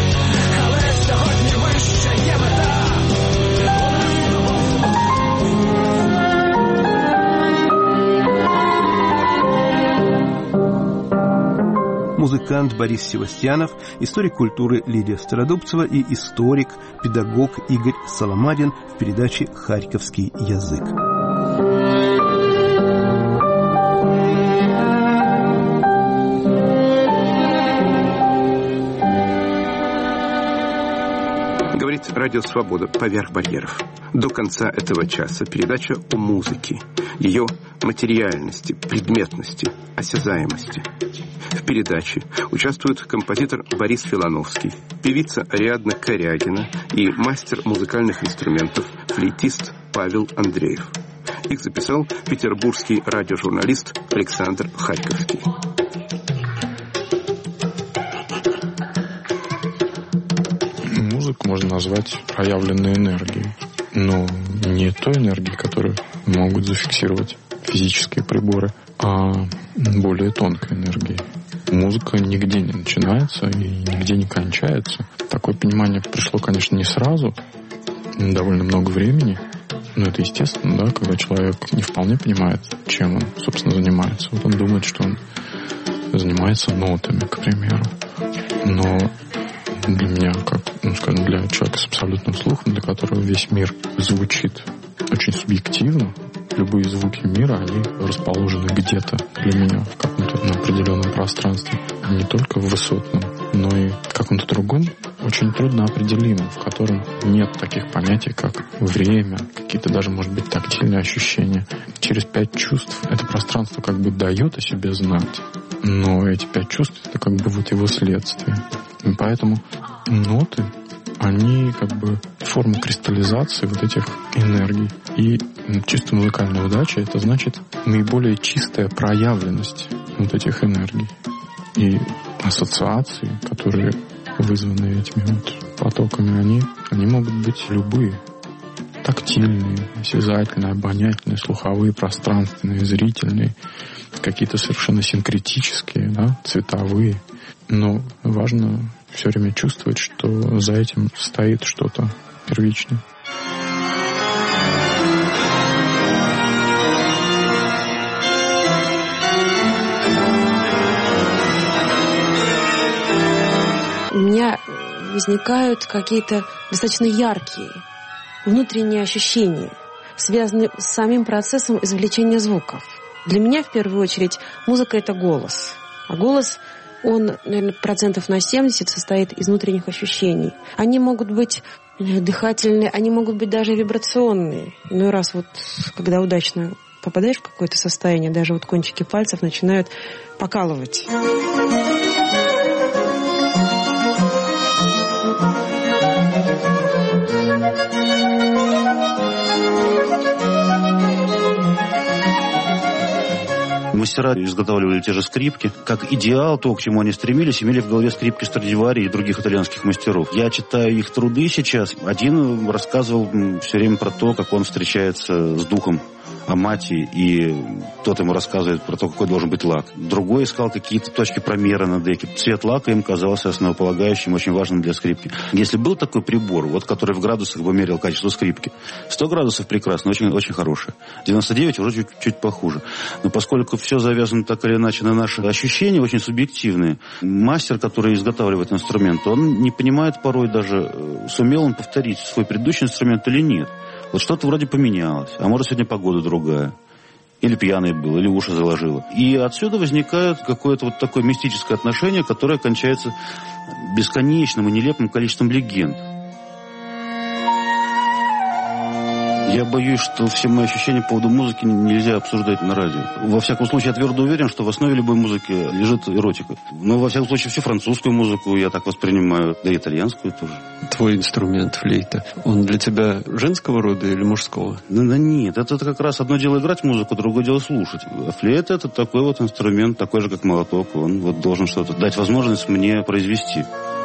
Музыкант Борис Севастьянов, историк культуры Лидия Стародубцева и историк, педагог Игорь Соломадин в передаче «Харьковский язык». Говорит Радио Свобода «Поверх барьеров». До конца этого часа передача о музыке, ее материальности, предметности, осязаемости. В передаче участвуют композитор Борис Филановский, певица Ариадна Корягина и мастер музыкальных инструментов, флейтист Павел Андреев. Их записал петербургский радиожурналист Александр Харьковский. Музыку можно назвать проявленной энергией, но не той энергией, которую могут зафиксировать физические приборы, а более тонкой энергией. Музыка нигде не начинается и нигде не кончается. Такое понимание пришло, конечно, не сразу, довольно много времени, но это естественно, да, когда человек не вполне понимает, чем он, собственно, занимается. Вот он думает, что он занимается нотами, к примеру. Но для меня, как, ну, скажем, для человека с абсолютным слухом, для которого весь мир звучит очень субъективно, любые звуки мира, они расположены где-то для меня в каком-то ну, определенном пространстве, не только в высотном, но и в каком-то другом, очень трудно определимом, в котором нет таких понятий, как время, какие-то даже, может быть, тактильные ощущения. Через пять чувств это пространство как бы дает о себе знать, но эти пять чувств — это как бы вот его следствие. И поэтому ноты, они как бы форма кристаллизации вот этих энергий. И чисто музыкальная удача — это значит наиболее чистая проявленность вот этих энергий. И ассоциации, которые вызваны этими вот потоками, они, они могут быть любые. Тактильные, осязательные, обонятельные, слуховые, пространственные, зрительные, какие-то совершенно синкретические, да, цветовые. Но важно все время чувствовать, что за этим стоит что-то первичное. У меня возникают какие-то достаточно яркие внутренние ощущения, связанные с самим процессом извлечения звуков. Для меня, в первую очередь, музыка — это голос. А голос, он, наверное, процентов на семьдесят состоит из внутренних ощущений. Они могут быть дыхательные, они могут быть даже вибрационные. Иной раз вот, когда удачно попадаешь в какое-то состояние, даже вот кончики пальцев начинают покалывать. Мастера изготавливали те же скрипки. Как идеал, то, к чему они стремились, имели в голове скрипки Страдивари и других итальянских мастеров. Я читаю их труды сейчас. Один рассказывал все время про то, как он встречается с духом Амати, и тот ему рассказывает про то, какой должен быть лак. Другой искал какие-то точки промера на деке. Цвет лака им казался основополагающим, очень важным для скрипки. Если был такой прибор, вот, который в градусах бы мерил качество скрипки, сто градусов прекрасно, очень, очень хорошее. девяносто девять уже чуть, чуть похуже. Но поскольку все завязано так или иначе на наши ощущения, очень субъективные, мастер, который изготавливает инструмент, он не понимает порой даже, сумел он повторить свой предыдущий инструмент или нет. Вот что-то вроде поменялось, а может сегодня погода другая. Или пьяный был, или уши заложило. И отсюда возникает какое-то вот такое мистическое отношение, которое кончается бесконечным и нелепым количеством легенд. Я боюсь, что все мои ощущения по поводу музыки нельзя обсуждать на радио. Во всяком случае, я твердо уверен, что в основе любой музыки лежит эротика. Но, во всяком случае, всю французскую музыку я так воспринимаю, да и итальянскую тоже. Твой инструмент, флейта, он для тебя женского рода или мужского? Да, да нет, это как раз одно дело играть музыку, другое дело слушать. А флейта — это такой вот инструмент, такой же, как молоток. Он вот должен что-то дать возможность мне произвести.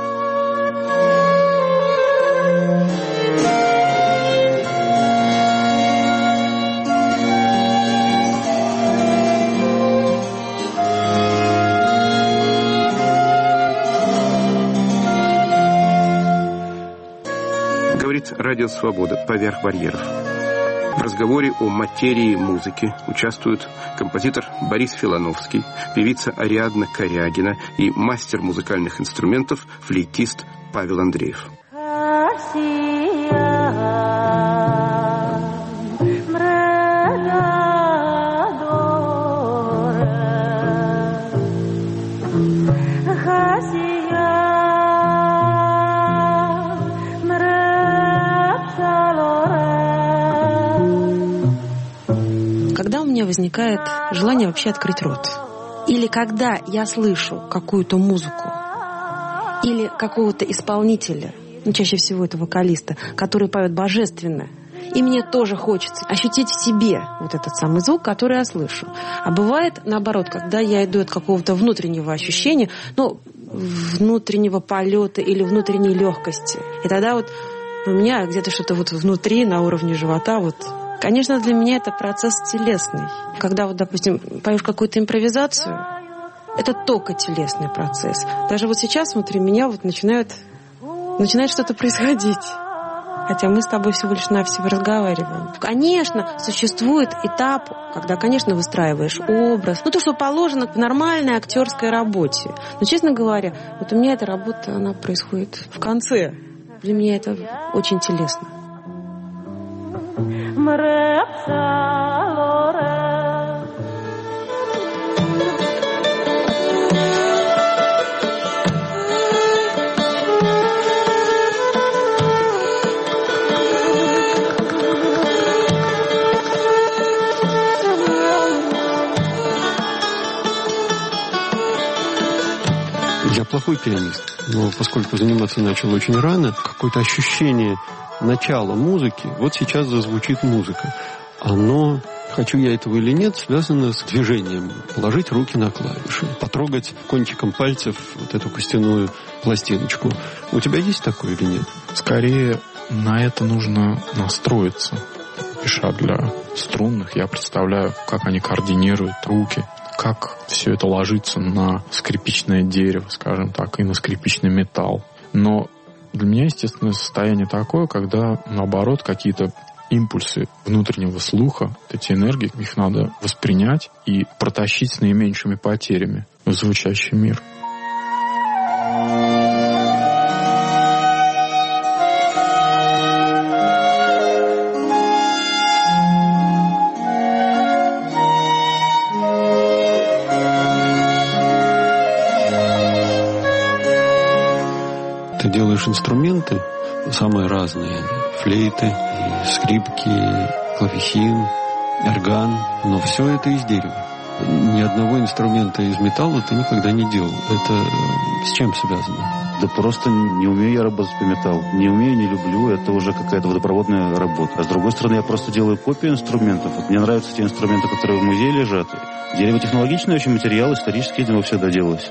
Радио Свобода «Поверх барьеров». В разговоре о материи музыки участвуют композитор Борис Филановский, певица Ариадна Корягина и мастер музыкальных инструментов, флейтист Павел Андреев. Хасия меня возникает желание вообще открыть рот. Или когда я слышу какую-то музыку, или какого-то исполнителя, ну, чаще всего это вокалиста, который поет божественно, и мне тоже хочется ощутить в себе вот этот самый звук, который я слышу. А бывает наоборот, когда я иду от какого-то внутреннего ощущения, ну, внутреннего полета или внутренней легкости. И тогда вот у меня где-то что-то вот внутри, на уровне живота, вот. Конечно, для меня это процесс телесный. Когда вот, допустим, поешь какую-то импровизацию, это только телесный процесс. Даже вот сейчас внутри меня вот начинает, начинает что-то происходить. Хотя мы с тобой всего лишь навсего разговариваем. Конечно, существует этап, когда, конечно, выстраиваешь образ. Ну, то, что положено в нормальной актерской работе. Но, честно говоря, вот у меня эта работа, она происходит в конце. Для меня это очень телесно. Я плохой пианист, но поскольку заниматься начал очень рано, какое-то ощущение начала музыки, вот сейчас зазвучит музыка. Оно, хочу я этого или нет, связано с движением. Положить руки на клавиши, потрогать кончиком пальцев вот эту костяную пластиночку. У тебя есть такое или нет? Скорее, на это нужно настроиться. Пиша для струнных, я представляю, как они координируют руки, как все это ложится на скрипичное дерево, скажем так, и на скрипичный металл. Но для меня естественное состояние такое, когда, наоборот, какие-то импульсы внутреннего слуха, эти энергии, их надо воспринять и протащить с наименьшими потерями в звучащий мир. Ты делаешь инструменты самые разные. Флейты, и скрипки, и клавесин, орган. Но все это из дерева. Ни одного инструмента из металла ты никогда не делал. Это с чем связано? Да просто не умею я работать по металлу. Не умею, не люблю. Это уже какая-то водопроводная работа. А с другой стороны, я просто делаю копии инструментов. Вот мне нравятся те инструменты, которые в музее лежат. Дерево технологичный очень материал, исторически этим всегда делалось.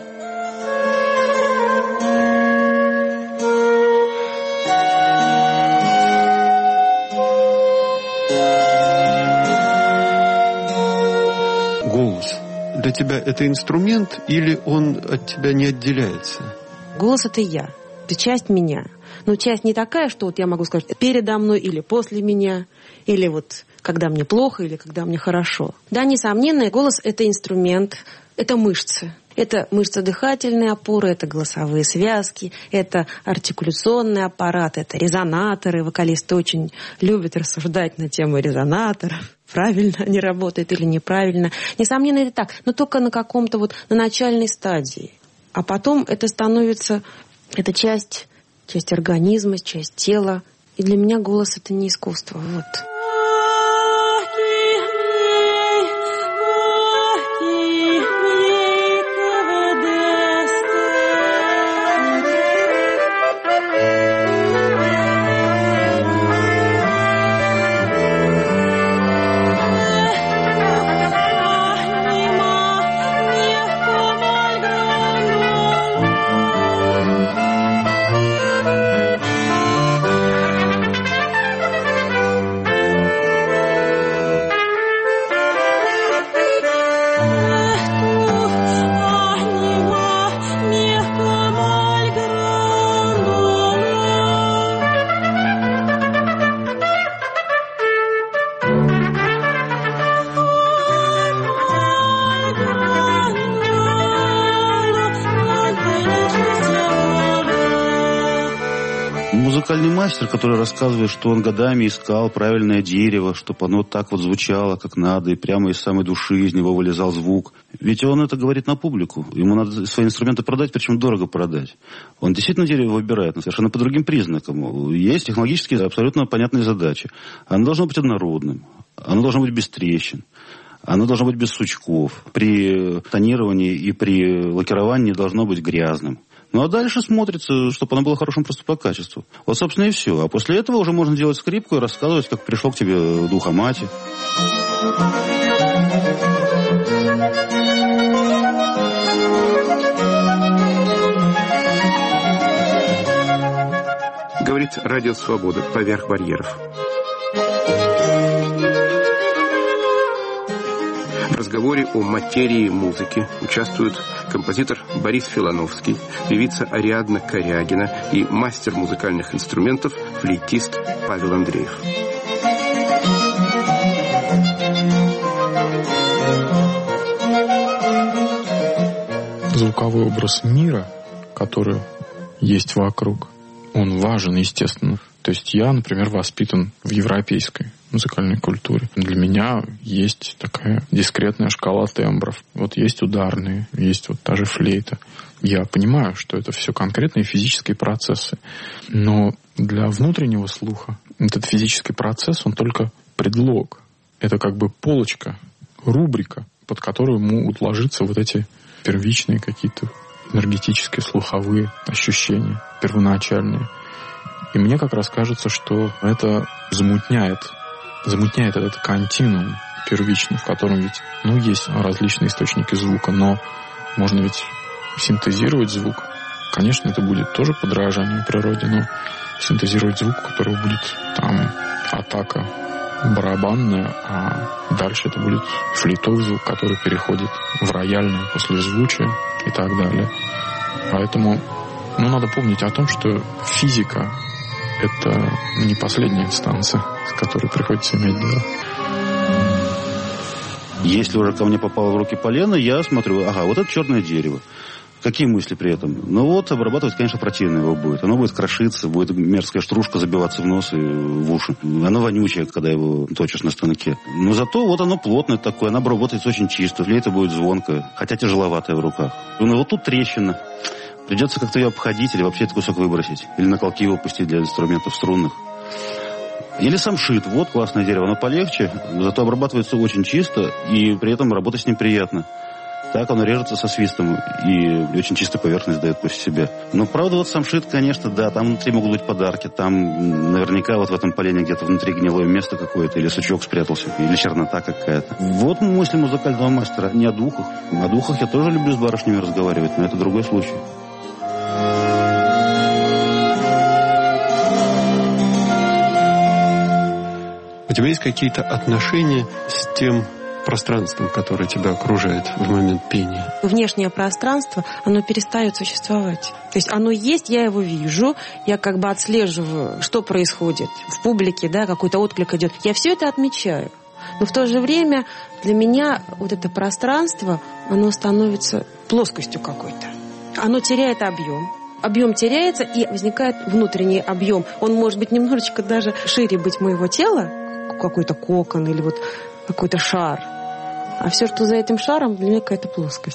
Для тебя это инструмент или он от тебя не отделяется? Голос — это я. Это часть меня. Но часть не такая, что вот я могу сказать передо мной или после меня, или вот когда мне плохо, или когда мне хорошо. Да, несомненно, голос — это инструмент, это мышцы. Это мышцы дыхательной опоры, это голосовые связки, это артикуляционный аппарат, это резонаторы. Вокалисты очень любят рассуждать на тему резонаторов. Правильно они работают или неправильно. Несомненно, это так, но только на каком-то вот на начальной стадии. А потом это становится, это часть, часть организма, часть тела. И для меня голос — это не искусство. Вот. Музыкальный мастер, который рассказывает, что он годами искал правильное дерево, чтобы оно так вот звучало, как надо, и прямо из самой души из него вылезал звук. Ведь он это говорит на публику. Ему надо свои инструменты продать, причем дорого продать. Он действительно дерево выбирает, но совершенно по другим признакам. Есть технологически абсолютно понятные задачи. Оно должно быть однородным, оно должно быть без трещин. Оно должно быть без сучков. При тонировании и при лакировании должно быть грязным. Ну а дальше смотрится, чтобы оно было хорошим просто по качеству. Вот, собственно, и все. А после этого уже можно делать скрипку и рассказывать, как пришло к тебе дух Амати. Говорит Радио Свобода поверх барьеров. В разговоре о материи музыки участвуют композитор Борис Филановский, певица Ариадна Корягина и мастер музыкальных инструментов, флейтист Павел Андреев. Звуковой образ мира, который есть вокруг, он важен, естественно. То есть я, например, воспитан в европейской музыкальной культуре. Для меня есть такая дискретная шкала тембров. Вот есть ударные, есть вот та же флейта. Я понимаю, что это все конкретные физические процессы. Но для внутреннего слуха этот физический процесс, он только предлог. Это как бы полочка, рубрика, под которую могут ложиться вот эти первичные какие-то энергетические слуховые ощущения, первоначальные. И мне как раз кажется, что это замутняет, замутняет этот континуум первичный, в котором ведь, ну, есть различные источники звука, но можно ведь синтезировать звук. Конечно, это будет тоже подражание природе, но синтезировать звук, у которого будет там атака барабанная, а дальше это будет флейтовый звук, который переходит в рояльное послезвучие и так далее. Поэтому, ну, надо помнить о том, что физика — это не последняя инстанция, с которой приходится иметь дело. Если уже ко мне попало в руки полено, я смотрю, ага, вот это черное дерево. Какие мысли при этом? Ну вот, обрабатывать, конечно, противно его будет. Оно будет крошиться, будет мерзкая стружка забиваться в нос и в уши. Оно вонючее, когда его точишь на станке. Но зато вот оно плотное такое, оно обработается очень чисто. Флейта будет звонкая, хотя тяжеловатая в руках. Ну вот тут трещина. Придется как-то ее обходить или вообще этот кусок выбросить. Или на колки его пустить для инструментов струнных. Или самшит. Вот классное дерево. Оно полегче, зато обрабатывается очень чисто, и при этом работать с ним приятно. Так оно режется со свистом, и очень чистую поверхность дает после себя. Но, правда, вот самшит, конечно, да, там внутри могут быть подарки. Там наверняка вот в этом полене где-то внутри гнилое место какое-то, или сучок спрятался, или чернота какая-то. Вот мысли музыкального мастера. Не о духах. О духах я тоже люблю с барышнями разговаривать, но это другой случай. У тебя есть какие-то отношения с тем пространством, которое тебя окружает в момент пения? Внешнее пространство, оно перестает существовать. То есть оно есть, я его вижу, я как бы отслеживаю, что происходит в публике, да, какой-то отклик идет. Я все это отмечаю. Но в то же время для меня вот это пространство, оно становится плоскостью какой-то. Оно теряет объем. Объем теряется, и возникает внутренний объем. Он может быть немножечко даже шире быть моего тела, какой-то кокон или вот какой-то шар. А все, что за этим шаром, для меня какая-то плоскость.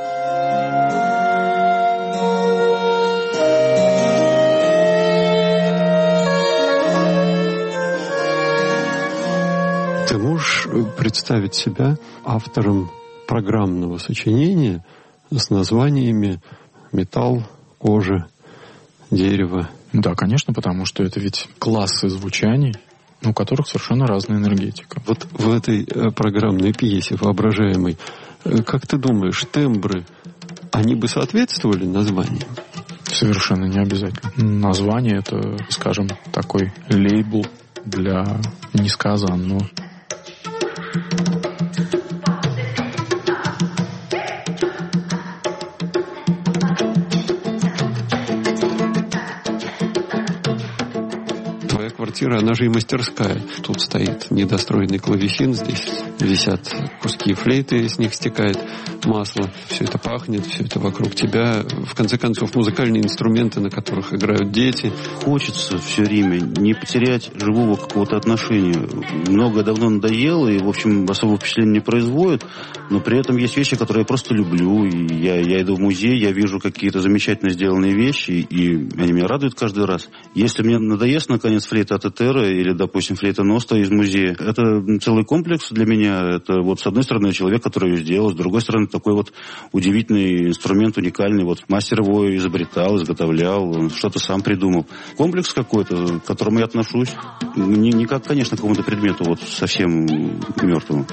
Ты можешь представить себя автором программного сочинения с названиями «Металл», «Кожа», «Дерево»? Да, конечно, потому что это ведь классы звучаний, у которых совершенно разная энергетика. Вот в этой программной пьесе воображаемой, как ты думаешь, тембры, они бы соответствовали названиям? Совершенно не обязательно. Название — это, скажем, такой лейбл для несказанного. Квартира, она же и мастерская. Тут стоит недостроенный клавесин, здесь висят куски флейты, с них стекает масло. Все это пахнет, все это вокруг тебя. В конце концов, музыкальные инструменты, на которых играют дети. Хочется все время не потерять живого какого-то отношения. Многое давно надоело, и, в общем, особого впечатления не производит, но при этом есть вещи, которые я просто люблю. И я, я иду в музей, я вижу какие-то замечательно сделанные вещи, и они меня радуют каждый раз. Если мне надоест, наконец, флейта от Тетера или, допустим, флейта Носта из музея. Это целый комплекс для меня. Это вот с одной стороны человек, который ее сделал, с другой стороны такой вот удивительный инструмент, уникальный. Вот мастер его изобретал, изготовлял, что-то сам придумал. Комплекс какой-то, к которому я отношусь. Не, не как, конечно, к какому-то предмету вот совсем мертвому.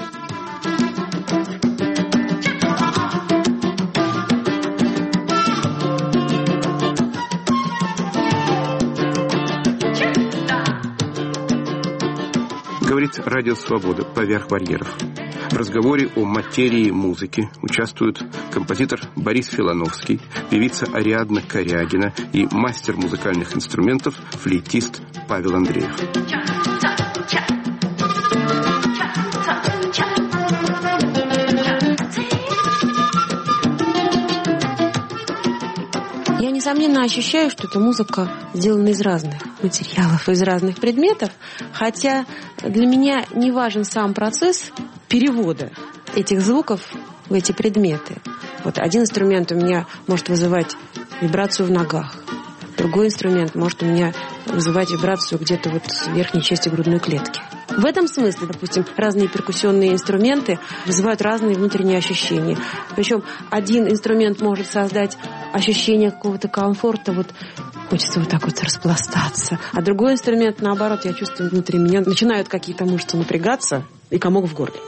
Говорит Радио Свобода «Поверх барьеров». В разговоре о материи музыки участвуют композитор Борис Филановский, певица Ариадна Корягина и мастер музыкальных инструментов, флейтист Павел Андреев. Я, несомненно, ощущаю, что эта музыка сделана из разных материалов, из разных предметов, хотя для меня не важен сам процесс перевода этих звуков в эти предметы. Вот один инструмент у меня может вызывать вибрацию в ногах, другой инструмент может у меня вызывать вибрацию где-то вот в верхней части грудной клетки. В этом смысле, допустим, разные перкуссионные инструменты вызывают разные внутренние ощущения. Причем один инструмент может создать ощущение какого-то комфорта, вот хочется вот так вот распластаться. А другой инструмент, наоборот, я чувствую внутри меня, начинают какие-то мышцы напрягаться и комок в горле.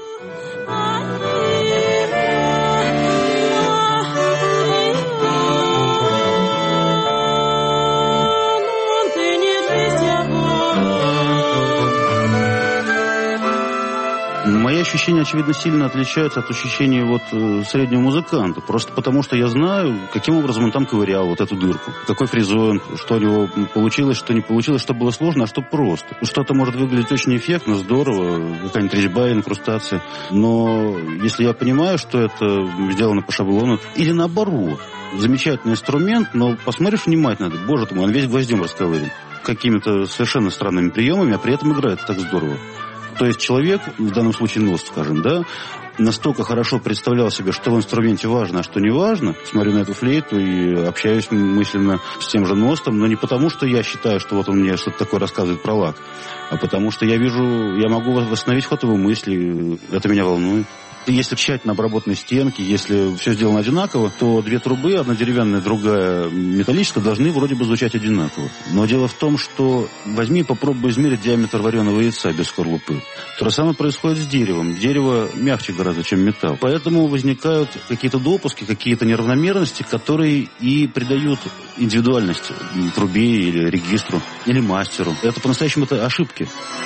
Мои ощущения, очевидно, сильно отличаются от ощущений вот среднего музыканта. Просто потому, что я знаю, каким образом он там ковырял вот эту дырку. Какой фризон, что у него получилось, что не получилось, что было сложно, а что просто. Что-то может выглядеть очень эффектно, здорово, какая-нибудь резьба, инкрустация. Но если я понимаю, что это сделано по шаблону, или наоборот, замечательный инструмент, но посмотришь внимательно, боже ты мой, он весь гвоздем расковырен. Какими-то совершенно странными приемами, а при этом играет так здорово. То есть человек, в данном случае нос, скажем, да, настолько хорошо представлял себе, что в инструменте важно, а что не важно. Смотрю на эту флейту и общаюсь мысленно с тем же Ностом, но не потому, что я считаю, что вот он мне что-то такое рассказывает про лак, а потому что я вижу, я могу восстановить ход его мысли, это меня волнует. Если тщательно обработаны стенки, если все сделано одинаково, то две трубы, одна деревянная, другая металлическая, должны вроде бы звучать одинаково. Но дело в том, что возьми и попробуй измерить диаметр вареного яйца без скорлупы. То же самое происходит с деревом. Дерево мягче гораздо, чем металл. Поэтому возникают какие-то допуски, какие-то неравномерности, которые и придают индивидуальность трубе или регистру, или мастеру. Это по-настоящему это ошибки.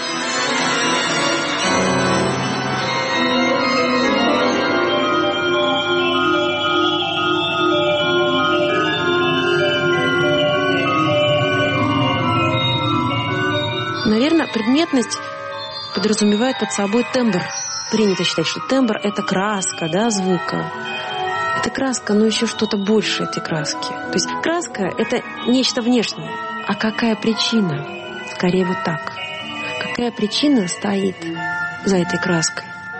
Наверное, предметность подразумевает под собой тембр. Принято считать, что тембр — это краска, да, звука. Это краска, но еще что-то больше этой краски. То есть краска — это нечто внешнее. А какая причина? Скорее вот так. Какая причина стоит за этой краской?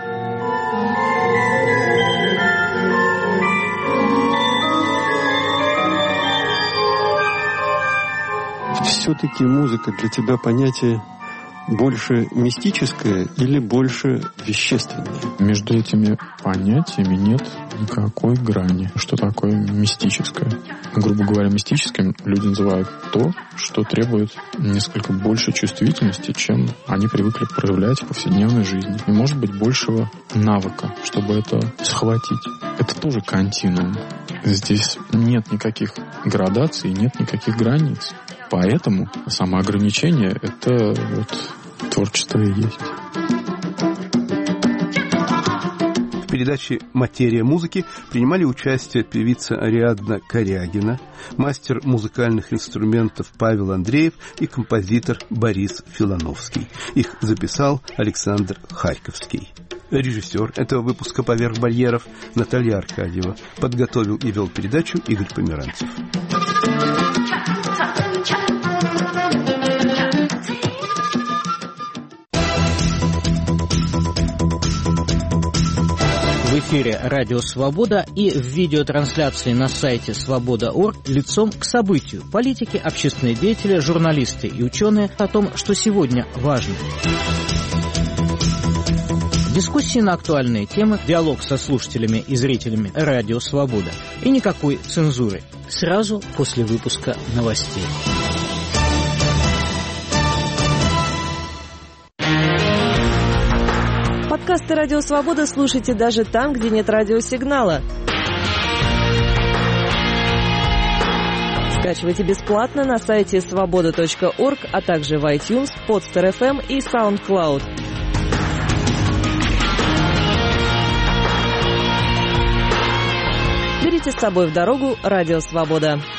Все-таки музыка для тебя понятие больше мистическое или больше вещественное? Между этими понятиями нет никакой грани. Что такое мистическое? Грубо говоря, мистическим люди называют то, что требует несколько больше чувствительности, чем они привыкли проявлять в повседневной жизни. И, может быть, большего навыка, чтобы это схватить. Это тоже континуум. Здесь нет никаких градаций, нет никаких границ. Поэтому самоограничение — это вот творчество и есть. В передаче «Материя музыки» принимали участие певица Ариадна Корягина, мастер музыкальных инструментов Павел Андреев и композитор Борис Филановский. Их записал Александр Харьковский. Режиссер этого выпуска «Поверх барьеров» Наталья Аркадьева. Подготовил и вел передачу Игорь Померанцев. Вы В эфире «Радио Свобода» и в видеотрансляции на сайте свобода точка орг лицом к событию. Политики, общественные деятели, журналисты и ученые о том, что сегодня важно. Дискуссии на актуальные темы, диалог со слушателями и зрителями «Радио Свобода». И никакой цензуры. Сразу после выпуска новостей. Подкасты «Радио Свобода» слушайте даже там, где нет радиосигнала. Скачивайте бесплатно на сайте свобода точка орг, а также в iTunes, Podster эф эм и SoundCloud. Берите с собой в дорогу «Радио Свобода».